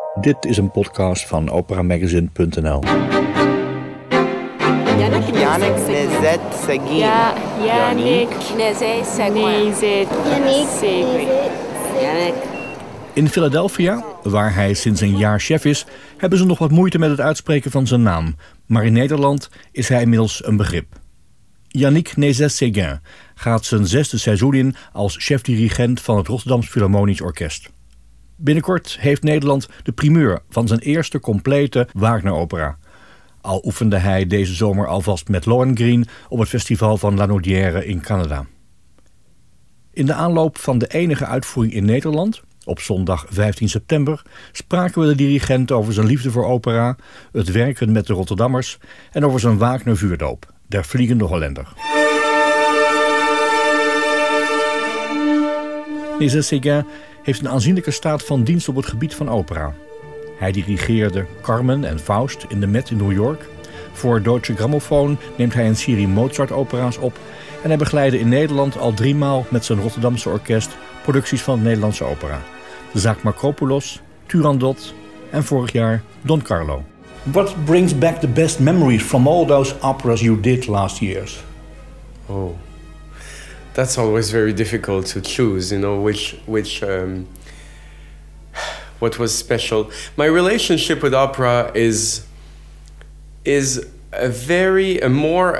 Dit is een podcast van operamagazine.nl. Yannick Nézet-Séguin. Ja, Yannick Nézet-Séguin. Yannick. In Philadelphia, waar hij sinds een jaar chef is, hebben ze nog wat moeite met het uitspreken van zijn naam. Maar in Nederland is hij inmiddels een begrip. Yannick Nézet-Séguin gaat zijn 6e seizoen in als chef-dirigent van het Rotterdams Philharmonisch Orkest. Binnenkort heeft Nederland de primeur van zijn eerste complete Wagner-opera. Al oefende hij deze zomer alvast met Lohengrin op het festival van La Naudière in Canada. In de aanloop van de enige uitvoering in Nederland, op zondag 15 september, spraken we de dirigent over zijn liefde voor opera, het werken met de Rotterdammers en over zijn Wagner-vuurdoop, Der Fliegende Holländer. Nézet-Séguin heeft een aanzienlijke staat van dienst op het gebied van opera. Hij dirigeerde Carmen en Faust in de Met in New York. Voor Deutsche Grammophon neemt hij een serie Mozart-opera's op. En hij begeleidde in Nederland al 3 maal met zijn Rotterdamse orkest producties van het Nederlandse opera. De zaak Makropoulos, Turandot en vorig jaar Don Carlo. What brings back the best memories from all those operas you did last years? Oh, that's always very difficult to choose, what was special. My relationship with opera is a more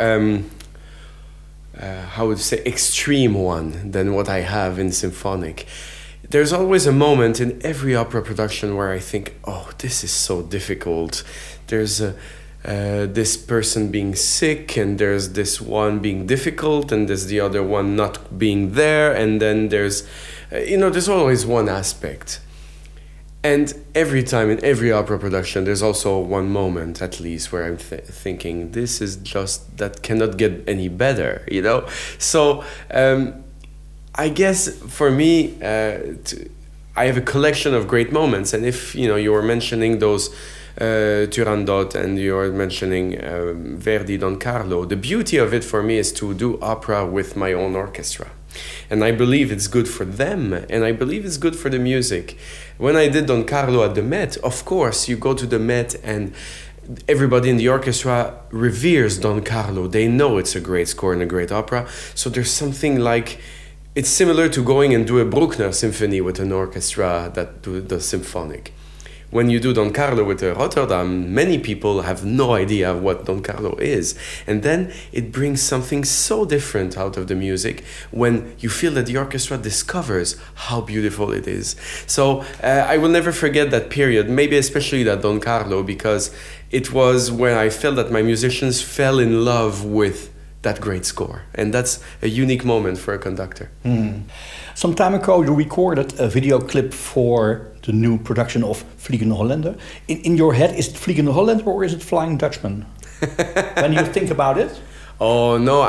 extreme one than what I have in symphonic. There's always a moment in every opera production where I think, oh, this is so difficult. There's this person being sick, and there's this one being difficult, and there's the other one not being there, and then there's always one aspect. And every time in every opera production, there's also one moment at least where I'm thinking, this is just, that cannot get any better, So I guess for me, I have a collection of great moments. And if, you were mentioning those Turandot and you're mentioning Verdi, Don Carlo, the beauty of it for me is to do opera with my own orchestra. And I believe it's good for them, and I believe it's good for the music. When I did Don Carlo at the Met, of course, you go to the Met and everybody in the orchestra reveres Don Carlo. They know it's a great score and a great opera. So there's something like, it's similar to going and do a Bruckner symphony with an orchestra that do the symphonic. When you do Don Carlo with Rotterdam, many people have no idea what Don Carlo is. And then it brings something so different out of the music when you feel that the orchestra discovers how beautiful it is. So I will never forget that period, maybe especially that Don Carlo, because it was when I felt that my musicians fell in love with that great score. And that's a unique moment for a conductor. Some time ago you recorded a video clip for the new production of Fliegende Holländer. In your head, is it Fliegende Holländer or is it Flying Dutchman? When you think about it? Oh no,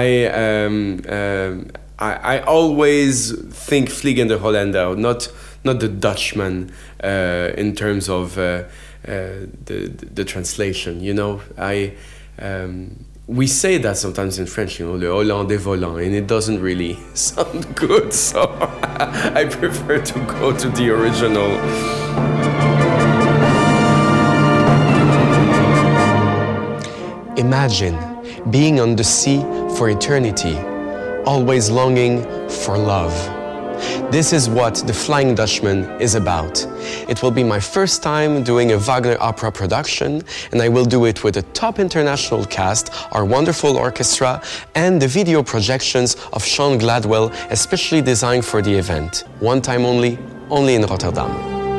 I always think Fliegende Holländer, not the Dutchman in terms of the translation. We say that sometimes in French, le Hollandais volant, and it doesn't really sound good, so I prefer to go to the original. Imagine being on the sea for eternity, always longing for love. This is what The Flying Dutchman is about. It will be my first time doing a Wagner opera production, and I will do it with a top international cast, our wonderful orchestra, and the video projections of Sean Gladwell, especially designed for the event. One time only in Rotterdam.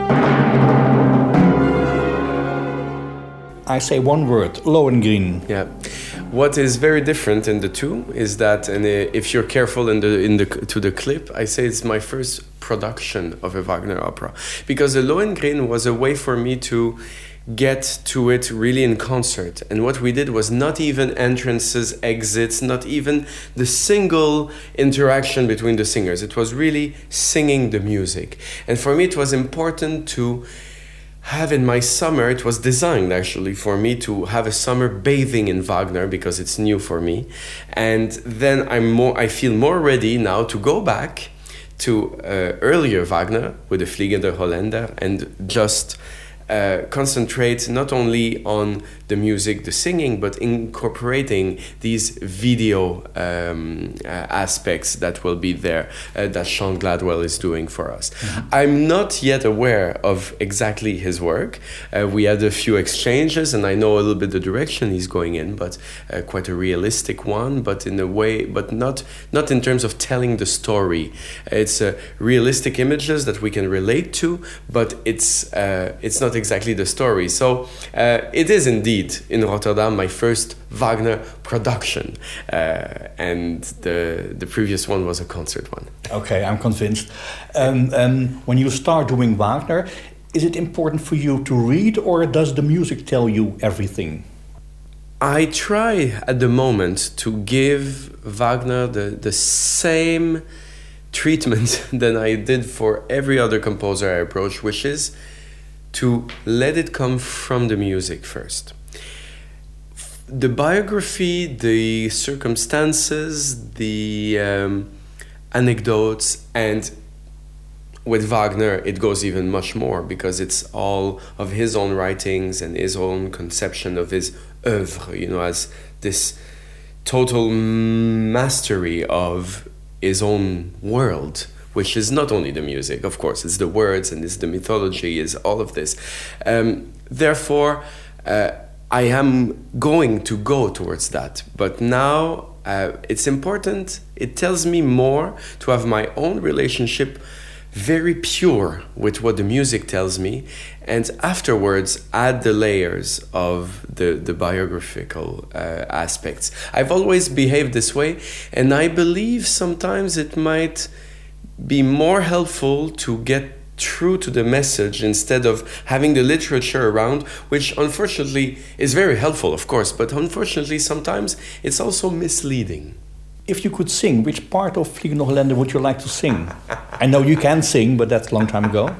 I say one word, Lohengrin. Yeah. What is very different in the two is that, and if you're careful to the clip, I say it's my first production of a Wagner opera, because the Lohengrin was a way for me to get to it really in concert. And what we did was not even entrances, exits, not even the single interaction between the singers. It was really singing the music. And for me, it was important to have in my summer, it was designed actually for me to have a summer bathing in Wagner, because it's new for me. And then I feel more ready now to go back to earlier Wagner with the Fliegende Holländer and just concentrate not only on the music, the singing, but incorporating these video aspects that will be there, that Sean Gladwell is doing for us. I'm not yet aware of exactly his work. We had a few exchanges, and I know a little bit the direction he's going in, but quite a realistic one, but in a way, but not in terms of telling the story. It's realistic images that we can relate to, but it's not exactly the story. So it is indeed in Rotterdam my first Wagner production, and the previous one was a concert one. Okay, I'm convinced. When you start doing Wagner, is it important for you to read, or does the music tell you everything? I try at the moment to give Wagner the same treatment than I did for every other composer I approach, which is to let it come from the music first. The biography, the circumstances, the anecdotes, and with Wagner it goes even much more, because it's all of his own writings and his own conception of his oeuvre, as this total mastery of his own world, which is not only the music, of course, it's the words and it's the mythology, is all of this. Therefore, I am going to go towards that. But now it's important, it tells me more to have my own relationship very pure with what the music tells me, and afterwards add the layers of the biographical aspects. I've always behaved this way, and I believe sometimes it might be more helpful to get true to the message instead of having the literature around, which unfortunately is very helpful, of course, but unfortunately sometimes it's also misleading. If you could sing, which part of Vliegende Hollander would you like to sing? I know you can sing, but that's a long time ago.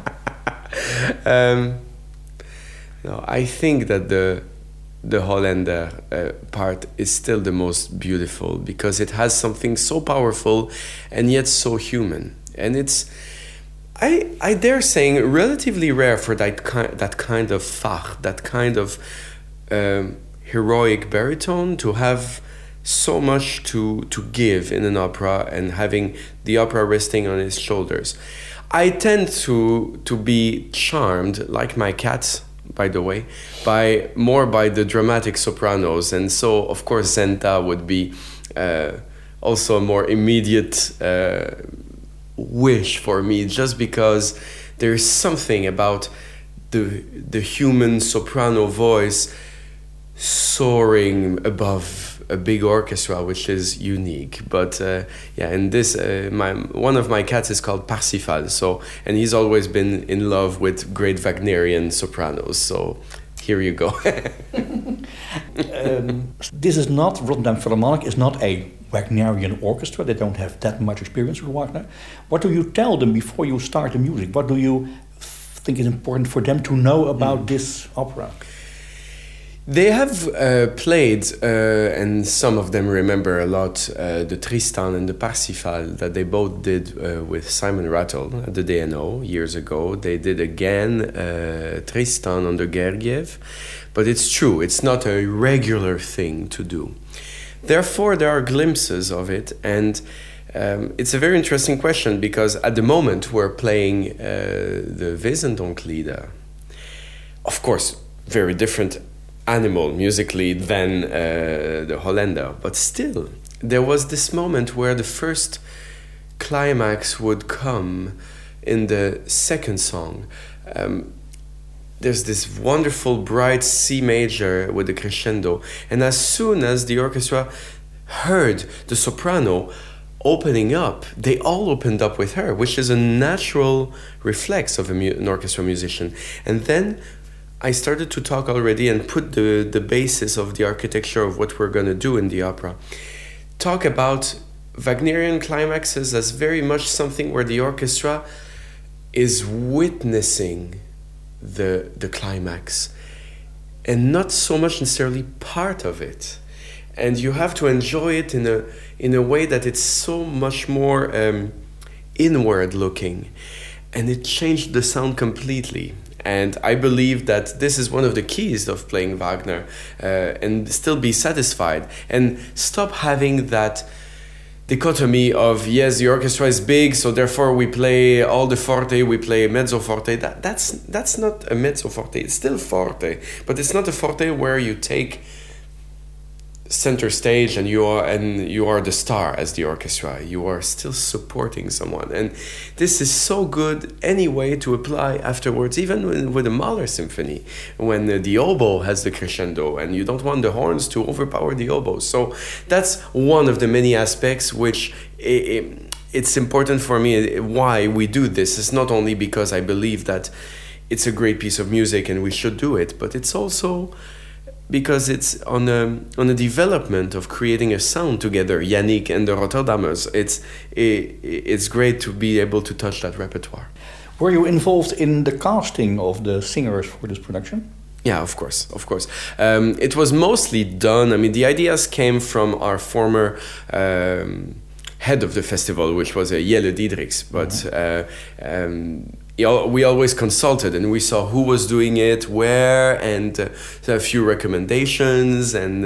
No, I think that the Hollander part is still the most beautiful, because it has something so powerful and yet so human. And it's, I dare saying, relatively rare for that kind of Fach, that kind of heroic baritone, to have so much to give in an opera, and having the opera resting on his shoulders. I tend to be charmed, like my cat, by the way, by the dramatic sopranos, and so of course Zenta would be also a more immediate wish for me, just because there is something about the human soprano voice soaring above a big orchestra, which is unique. But and this one of my cats is called Parsifal, and he's always been in love with great Wagnerian sopranos, so here you go. This is not, Rotterdam Philharmonic is not a Wagnerian orchestra. They don't have that much experience with Wagner. What do you tell them before you start the music? What do you think is important for them to know about this opera? They have played, and some of them remember a lot, the Tristan and the Parsifal that they both did with Simon Rattle at the DNO years ago. They did again Tristan under Gergiev, but it's true, it's not a regular thing to do. Therefore, there are glimpses of it, and it's a very interesting question, because at the moment we're playing the Wesendonck-Lieder. Of course, very different animal musically than the Hollander, but still there was this moment where the first climax would come in the second song. There's this wonderful bright C major with the crescendo, and as soon as the orchestra heard the soprano opening up, they all opened up with her, which is a natural reflex of an orchestra musician. And then I started to talk already and put the basis of the architecture of what we're going to do in the opera. Talk about Wagnerian climaxes as very much something where the orchestra is witnessing the climax and not so much necessarily part of it. And you have to enjoy it in a way that it's so much more inward looking. And it changed the sound completely. And I believe that this is one of the keys of playing Wagner, and still be satisfied and stop having that dichotomy of, yes, the orchestra is big, so therefore we play all the forte, we play mezzo forte. That's not a mezzo forte. It's still forte, but it's not a forte where you take center stage and you are the star as the orchestra. You are still supporting someone, and this is so good anyway to apply afterwards, even with the Mahler symphony, when the oboe has the crescendo and you don't want the horns to overpower the oboe. So that's one of the many aspects which it's important for me why we do this. It's not only because I believe that it's a great piece of music and we should do it, but it's also because it's on a development of creating a sound together, Yannick and the Rotterdammers. It's great to be able to touch that repertoire. Were you involved in the casting of the singers for this production? Yeah, of course. It was mostly done, I mean, the ideas came from our former head of the festival, which was Jelle Diedrichs, but we always consulted and we saw who was doing it, where, and a few recommendations. And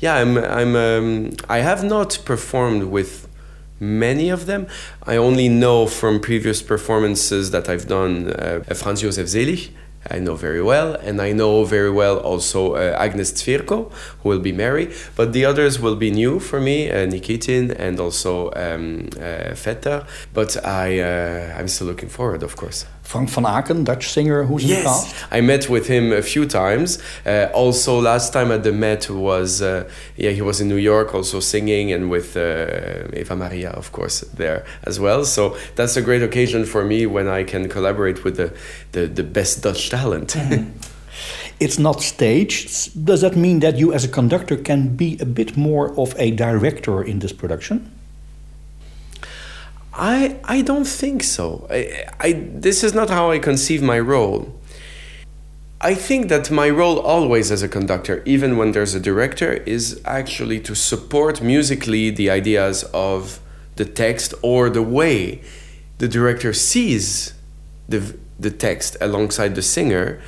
I have not performed with many of them. I only know from previous performances that I've done Franz Josef Selig, I know very well, and I know very well also Agnes Zvierko, who will be Mary, but the others will be new for me, Nikitin and also Vetter, but I'm still looking forward, of course. Frank van Aken, Dutch singer, who's in the cast? I met with him a few times. Also, last time at the Met was, he was in New York also singing, and with Eva Maria, of course, there as well. So that's a great occasion for me when I can collaborate with the best Dutch talent. It's not staged. Does that mean that you as a conductor can be a bit more of a director in this production? I don't think so. This is not how I conceive my role. I think that my role always as a conductor, even when there's a director, is actually to support musically the ideas of the text or the way the director sees the text alongside the singer.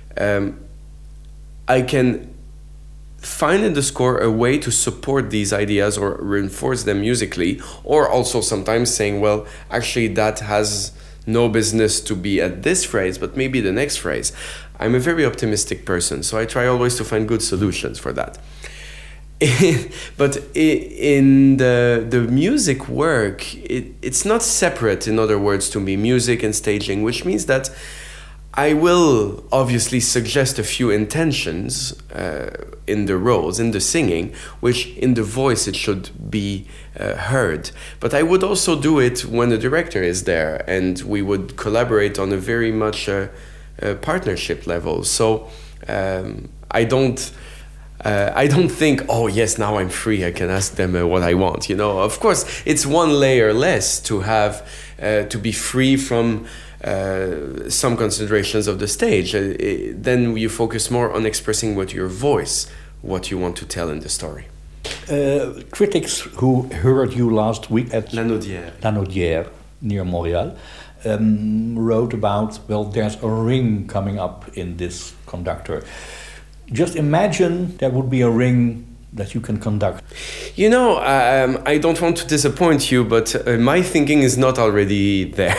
I can find in the score a way to support these ideas or reinforce them musically, or also sometimes saying, well, actually that has no business to be at this phrase, but maybe the next phrase. I'm a very optimistic person, so I try always to find good solutions for that. But in the music work, it's not separate, in other words, to me, music and staging, which means that I will obviously suggest a few intentions in the roles, in the singing, which in the voice it should be heard. But I would also do it when the director is there, and we would collaborate on a very much partnership level. So I don't think, oh yes, now I'm free, I can ask them what I want. You know, of course, it's one layer less to have to be free from some considerations of the stage. Then you focus more on expressing with your voice what you want to tell in the story. Critics who heard you last week at La Naudière near Montreal wrote about, well, there's a ring coming up in this conductor. Just imagine there would be a ring that you can conduct. You know, I don't want to disappoint you, but my thinking is not already there.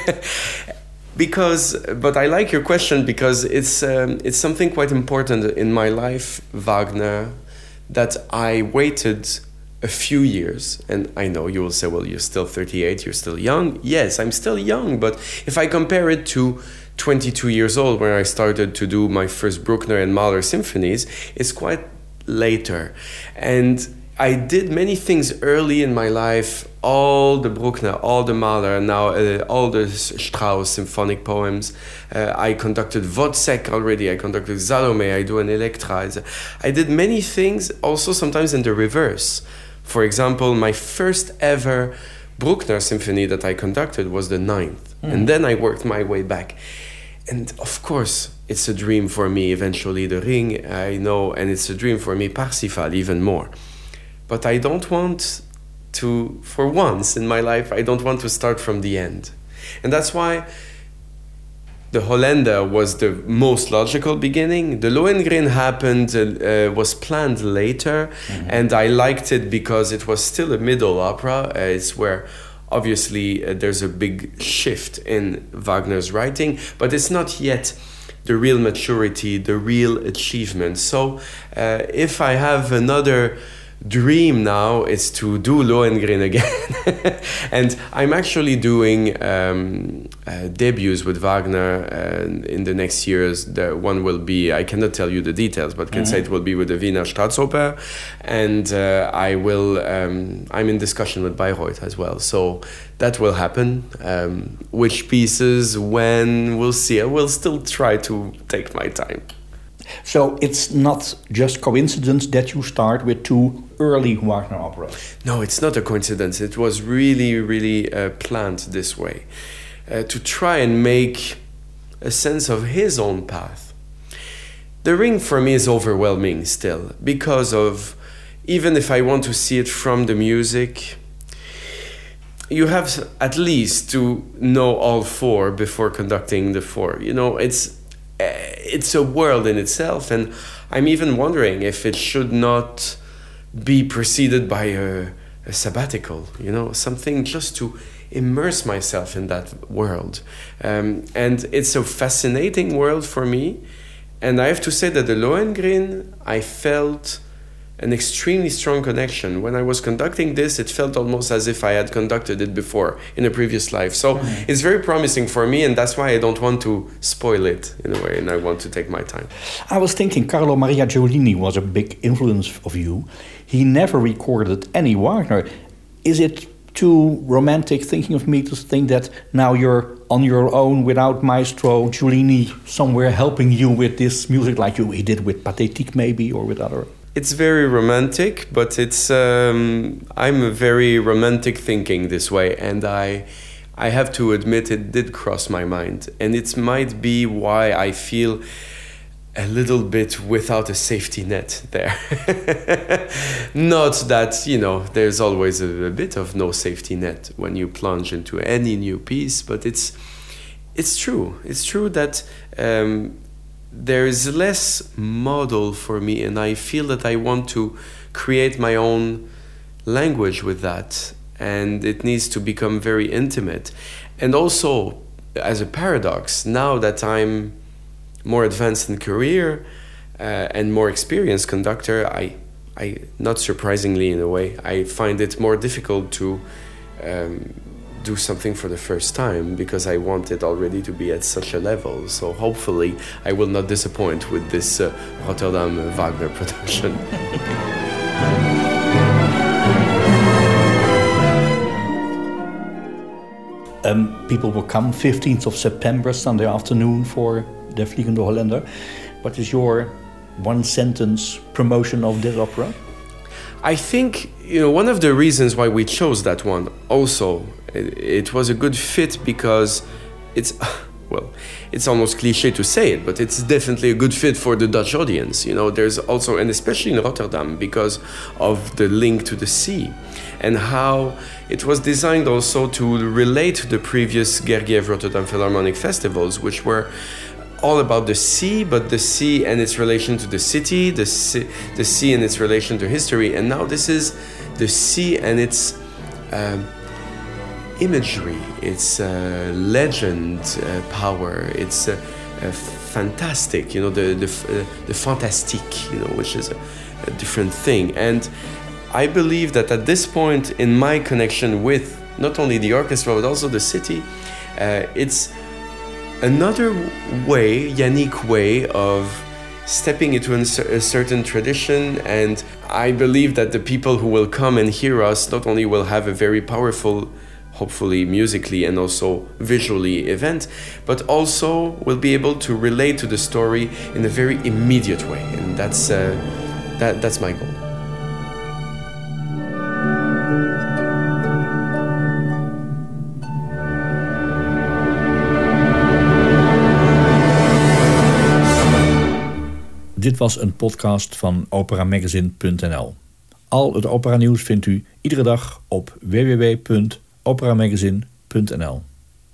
But I like your question because it's something quite important in my life, Wagner, that I waited a few years. And I know you will say, well, you're still 38, you're still young. Yes, I'm still young, but if I compare it to 22 years old, when I started to do my first Bruckner and Mahler symphonies, it's quite later. And I did many things early in my life, all the Bruckner, all the Mahler, now all the Strauss symphonic poems. I conducted Wozzeck already, I conducted Salome, I do an Elektra. I did many things, also sometimes in the reverse. For example, my first ever Bruckner symphony that I conducted was the 9th. And then I worked my way back. And of course, it's a dream for me, eventually the Ring, I know, and it's a dream for me, Parsifal, even more. But I don't want to, for once in my life, I don't want to start from the end. And that's why the Hollander was the most logical beginning. The Lohengrin happened, was planned later, and I liked it because it was still a middle opera. It's where obviously there's a big shift in Wagner's writing, but it's not yet the real maturity, the real achievement. So if I have another dream now, is to do Lohengrin again. And I'm actually doing debuts with Wagner in the next years. The one will be, I cannot tell you the details, but can say it will be with the Wiener Staatsoper. And I'm in discussion with Bayreuth as well. So that will happen. Which pieces, when, we'll see. I will still try to take my time. So it's not just coincidence that you start with 2 early Wagner operas? No, it's not a coincidence. It was really, really planned this way. To try and make a sense of his own path. The Ring for me is overwhelming still, because of, even if I want to see it from the music, you have at least to know all 4 before conducting the 4. You know, it's a world in itself, and I'm even wondering if it should not be preceded by a sabbatical, you know, something just to immerse myself in that world. And it's a fascinating world for me, and I have to say that the Lohengrin, I felt an extremely strong connection. When I was conducting this, it felt almost as if I had conducted it before in a previous life. So it's very promising for me, and that's why I don't want to spoil it in a way, and I want to take my time. I was thinking Carlo Maria Giulini was a big influence of you. He never recorded any Wagner. Is it too romantic thinking of me to think that now you're on your own without Maestro Giulini somewhere helping you with this music like he did with Pathétique maybe, or with other... It's very romantic, but it's I'm a very romantic thinking this way, and I have to admit it did cross my mind, and it might be why I feel a little bit without a safety net there. Not that, you know, there's always a bit of no safety net when you plunge into any new piece, but it's true. It's true that there is less model for me, and I feel that I want to create my own language with that, and it needs to become very intimate. And also, as a paradox, now that I'm more advanced in career and more experienced conductor, I not surprisingly in a way, I find it more difficult to do something for the first time, because I want it already to be at such a level. So hopefully I will not disappoint with this Rotterdam Wagner production. People will come 15th of September, Sunday afternoon, for Der Fliegende Holländer. What is your one-sentence promotion of this opera? I think, you know, one of the reasons why we chose that one also, it was a good fit because it's, well, it's almost cliche to say it, but it's definitely a good fit for the Dutch audience. You know, there's also, and especially in Rotterdam, because of the link to the sea and how it was designed also to relate to the previous Gergiev Rotterdam Philharmonic festivals, which were all about the sea, but the sea and its relation to the city, the sea and its relation to history. And now this is the sea and its imagery, its legend power, it's fantastic, you know, the fantastique, you know, which is a different thing. And I believe that at this point in my connection with not only the orchestra but also the city, it's another way, unique way of stepping into a certain tradition, and I believe that the people who will come and hear us not only will have a very powerful, hopefully musically and also visually event, but also will be able to relate to the story in a very immediate way, and that's my goal. Dit was een podcast van operamagazine.nl. Al het operanieuws vindt u iedere dag op www.operamagazine.nl.